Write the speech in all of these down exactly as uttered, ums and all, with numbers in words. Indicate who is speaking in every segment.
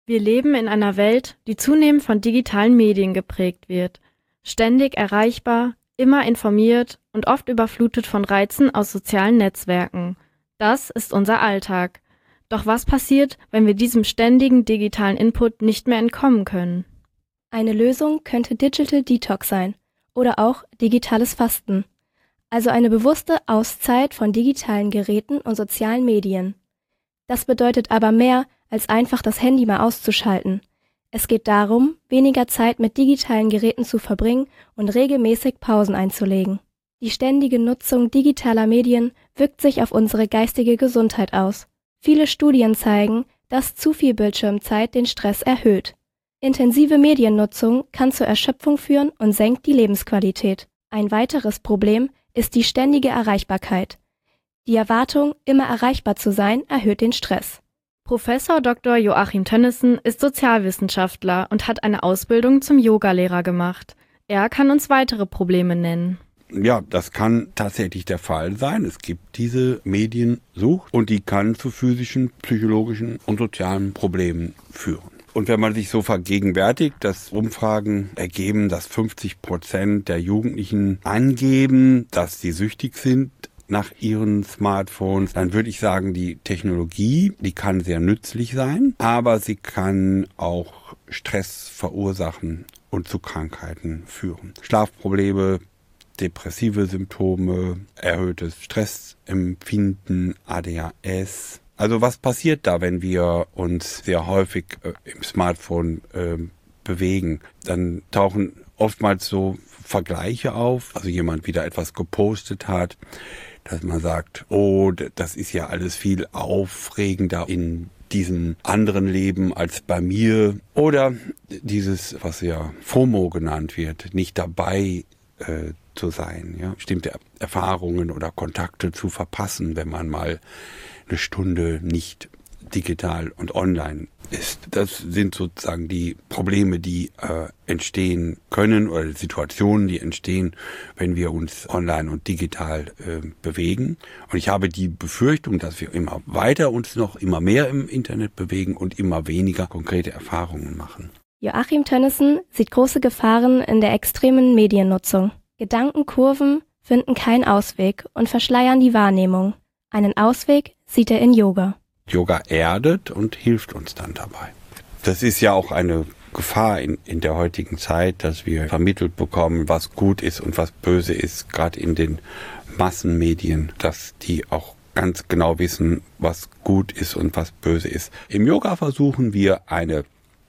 Speaker 1: Wir leben in einer Welt, die zunehmend von digitalen Medien geprägt wird. Ständig erreichbar, immer informiert und oft überflutet von Reizen aus sozialen Netzwerken. Das ist unser Alltag. Doch was passiert, wenn wir diesem ständigen digitalen Input nicht mehr entkommen können?
Speaker 2: Eine Lösung könnte Digital Detox sein oder auch digitales Fasten. Also eine bewusste Auszeit von digitalen Geräten und sozialen Medien. Das bedeutet aber mehr, als einfach das Handy mal auszuschalten. Es geht darum, weniger Zeit mit digitalen Geräten zu verbringen und regelmäßig Pausen einzulegen. Die ständige Nutzung digitaler Medien wirkt sich auf unsere geistige Gesundheit aus. Viele Studien zeigen, dass zu viel Bildschirmzeit den Stress erhöht. Intensive Mediennutzung kann zur Erschöpfung führen und senkt die Lebensqualität. Ein weiteres Problem ist die ständige Erreichbarkeit. Die Erwartung, immer erreichbar zu sein, erhöht den Stress.
Speaker 1: Professor Doktor Joachim Tönnissen ist Sozialwissenschaftler und hat eine Ausbildung zum Yogalehrer gemacht. Er kann uns weitere Probleme nennen.
Speaker 3: Ja, das kann tatsächlich der Fall sein. Es gibt diese Mediensucht und die kann zu physischen, psychologischen und sozialen Problemen führen. Und wenn man sich so vergegenwärtigt, dass Umfragen ergeben, dass fünfzig Prozent der Jugendlichen angeben, dass sie süchtig sind nach ihren Smartphones, dann würde ich sagen, die Technologie, die kann sehr nützlich sein, aber sie kann auch Stress verursachen und zu Krankheiten führen. Schlafprobleme, depressive Symptome, erhöhtes Stressempfinden, A D H S. Also was passiert da, wenn wir uns sehr häufig äh, im Smartphone äh, bewegen? Dann tauchen oftmals so Vergleiche auf, also jemand wieder etwas gepostet hat, dass man sagt, oh, das ist ja alles viel aufregender in diesem anderen Leben als bei mir. Oder dieses, was ja FOMO genannt wird, nicht dabei äh, zu sein, ja, bestimmte Erfahrungen oder Kontakte zu verpassen, wenn man mal eine Stunde nicht digital und online ist. Das sind sozusagen die Probleme, die äh, entstehen können oder Situationen, die entstehen, wenn wir uns online und digital äh, bewegen. Und ich habe die Befürchtung, dass wir immer weiter uns noch immer mehr im Internet bewegen und immer weniger konkrete Erfahrungen machen.
Speaker 2: Joachim Tönnissen sieht große Gefahren in der extremen Mediennutzung. Gedankenkurven finden keinen Ausweg und verschleiern die Wahrnehmung. Einen Ausweg sieht er in Yoga.
Speaker 3: Yoga erdet und hilft uns dann dabei. Das ist ja auch eine Gefahr in, in der heutigen Zeit, dass wir vermittelt bekommen, was gut ist und was böse ist, gerade in den Massenmedien, dass die auch ganz genau wissen, was gut ist und was böse ist. Im Yoga versuchen wir eine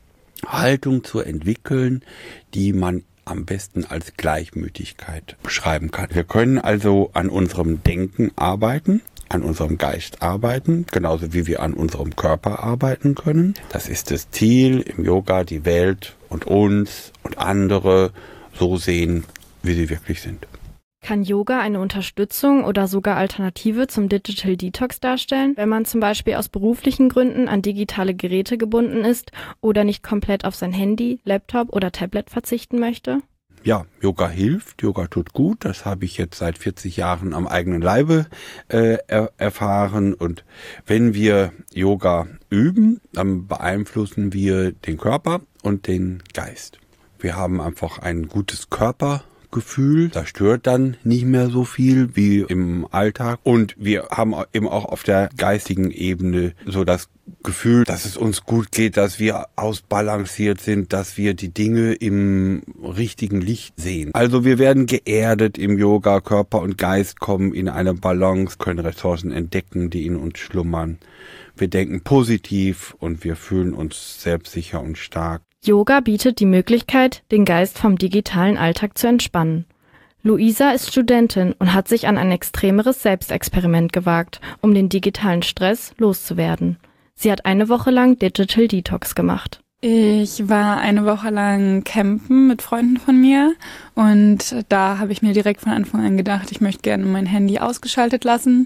Speaker 3: Haltung zu entwickeln, die man am besten als Gleichmütigkeit beschreiben kann. Wir können also an unserem Denken arbeiten, an unserem Geist arbeiten, genauso wie wir an unserem Körper arbeiten können. Das ist das Ziel im Yoga, die Welt und uns und andere so sehen, wie sie wirklich sind.
Speaker 1: Kann Yoga eine Unterstützung oder sogar Alternative zum Digital Detox darstellen, wenn man zum Beispiel aus beruflichen Gründen an digitale Geräte gebunden ist oder nicht komplett auf sein Handy, Laptop oder Tablet verzichten möchte?
Speaker 3: Ja, Yoga hilft, Yoga tut gut, das habe ich jetzt seit vierzig Jahren am eigenen Leibe äh, er, erfahren. Und wenn wir Yoga üben, dann beeinflussen wir den Körper und den Geist. Wir haben einfach ein gutes Körpergefühl, das stört dann nicht mehr so viel wie im Alltag. Und wir haben eben auch auf der geistigen Ebene so das Gefühl, dass es uns gut geht, dass wir ausbalanciert sind, dass wir die Dinge im richtigen Licht sehen. Also wir werden geerdet im Yoga, Körper und Geist kommen in eine Balance, können Ressourcen entdecken, die in uns schlummern. Wir denken positiv und wir fühlen uns selbstsicher und stark.
Speaker 1: Yoga bietet die Möglichkeit, den Geist vom digitalen Alltag zu entspannen. Luisa ist Studentin und hat sich an ein extremeres Selbstexperiment gewagt, um den digitalen Stress loszuwerden. Sie hat eine Woche lang Digital Detox gemacht.
Speaker 4: Ich war eine Woche lang campen mit Freunden von mir und da habe ich mir direkt von Anfang an gedacht, ich möchte gerne mein Handy ausgeschaltet lassen,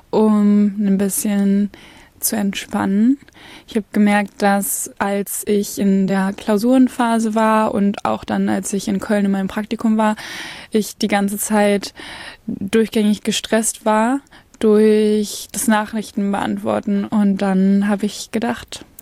Speaker 4: um ein bisschen zu entspannen. Ich habe gemerkt, dass als ich in der Klausurenphase war und auch dann, als ich in Köln in meinem Praktikum war, ich die ganze Zeit durchgängig gestresst war durch das Nachrichten beantworten. Und dann habe ich gedacht,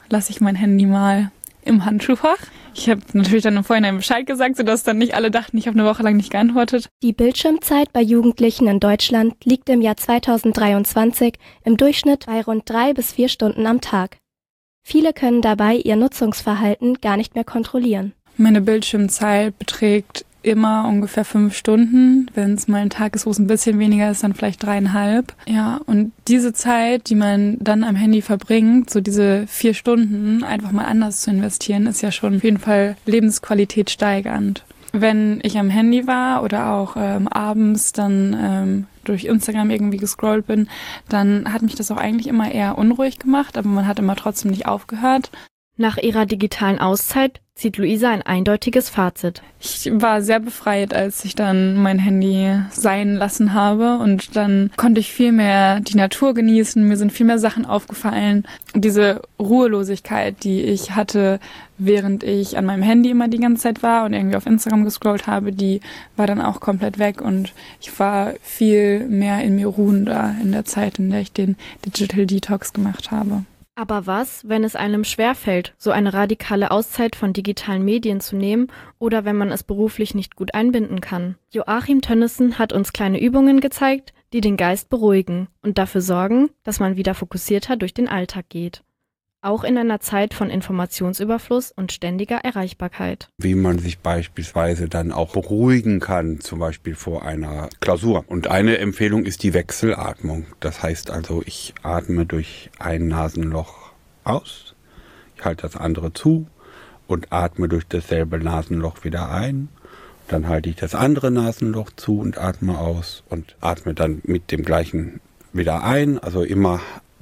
Speaker 4: lasse ich mein Handy mal im Handschuhfach. Ich habe natürlich dann im Vorhinein Bescheid gesagt, sodass dann nicht alle dachten, ich habe eine Woche lang nicht geantwortet.
Speaker 2: Die Bildschirmzeit bei Jugendlichen in Deutschland liegt im Jahr zweitausenddreiundzwanzig im Durchschnitt bei rund drei bis vier Stunden am Tag. Viele können dabei ihr Nutzungsverhalten gar nicht mehr kontrollieren.
Speaker 4: Meine Bildschirmzeit beträgt immer ungefähr fünf Stunden. Wenn es mal ein Tag ist, wo es ein bisschen weniger ist, dann vielleicht dreieinhalb. Ja, und diese Zeit, die man dann am Handy verbringt, so diese vier Stunden einfach mal anders zu investieren, ist ja schon auf jeden Fall Lebensqualität steigernd. Wenn ich am Handy war oder auch ähm, abends dann ähm, durch Instagram irgendwie gescrollt bin, dann hat mich das auch eigentlich immer eher unruhig gemacht, aber man hat immer trotzdem nicht aufgehört.
Speaker 1: Nach ihrer digitalen Auszeit zieht Luisa ein eindeutiges Fazit.
Speaker 4: Ich war sehr befreit, als ich dann mein Handy sein lassen habe und dann konnte ich viel mehr die Natur genießen, mir sind viel mehr Sachen aufgefallen. Diese Ruhelosigkeit, die ich hatte, während ich an meinem Handy immer die ganze Zeit war und irgendwie auf Instagram gescrollt habe, die war dann auch komplett weg und ich war viel mehr in mir ruhender in der Zeit, in der ich den Digital Detox gemacht habe.
Speaker 1: Aber was, wenn es einem schwerfällt, so eine radikale Auszeit von digitalen Medien zu nehmen oder wenn man es beruflich nicht gut einbinden kann? Joachim Tönnissen hat uns kleine Übungen gezeigt, die den Geist beruhigen und dafür sorgen, dass man wieder fokussierter durch den Alltag geht. Auch in einer Zeit von Informationsüberfluss und ständiger Erreichbarkeit.
Speaker 3: Wie man sich beispielsweise dann auch beruhigen kann, zum Beispiel vor einer Klausur. Und eine Empfehlung ist die Wechselatmung. Das heißt also, ich atme durch ein Nasenloch aus, ich halte das andere zu und atme durch dasselbe Nasenloch wieder ein. Dann halte ich das andere Nasenloch zu und atme aus und atme dann mit dem gleichen wieder ein, also immer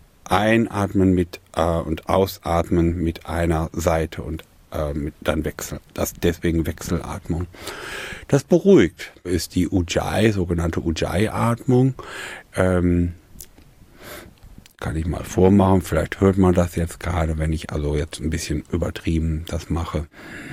Speaker 3: einatmen mit äh, und ausatmen mit einer Seite und äh, mit, dann Wechsel. Das deswegen Wechselatmung. Das beruhigt. Ist die Ujjayi, sogenannte Ujjayi-Atmung. Ähm, kann ich mal vormachen. Vielleicht hört man das jetzt gerade, wenn ich also jetzt ein bisschen übertrieben das mache.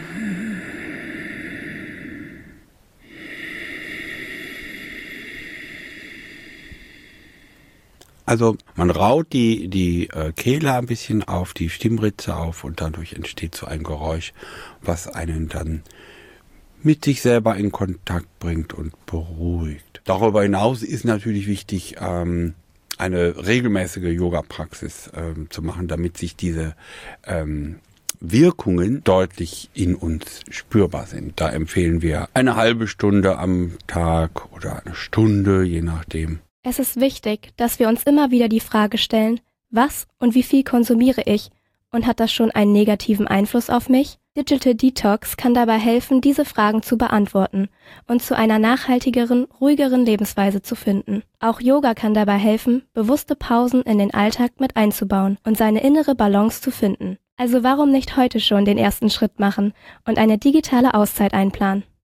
Speaker 3: Also man raut die, die äh, Kehle ein bisschen auf, die Stimmritze auf und dadurch entsteht so ein Geräusch, was einen dann mit sich selber in Kontakt bringt und beruhigt. Darüber hinaus ist natürlich wichtig, ähm, eine regelmäßige Yoga-Praxis ähm, zu machen, damit sich diese ähm, Wirkungen deutlich in uns spürbar sind. Da empfehlen wir eine halbe Stunde am Tag oder eine Stunde, je nachdem.
Speaker 2: Es ist wichtig, dass wir uns immer wieder die Frage stellen, was und wie viel konsumiere ich und hat das schon einen negativen Einfluss auf mich? Digital Detox kann dabei helfen, diese Fragen zu beantworten und zu einer nachhaltigeren, ruhigeren Lebensweise zu finden. Auch Yoga kann dabei helfen, bewusste Pausen in den Alltag mit einzubauen und seine innere Balance zu finden. Also warum nicht heute schon den ersten Schritt machen und eine digitale Auszeit einplanen?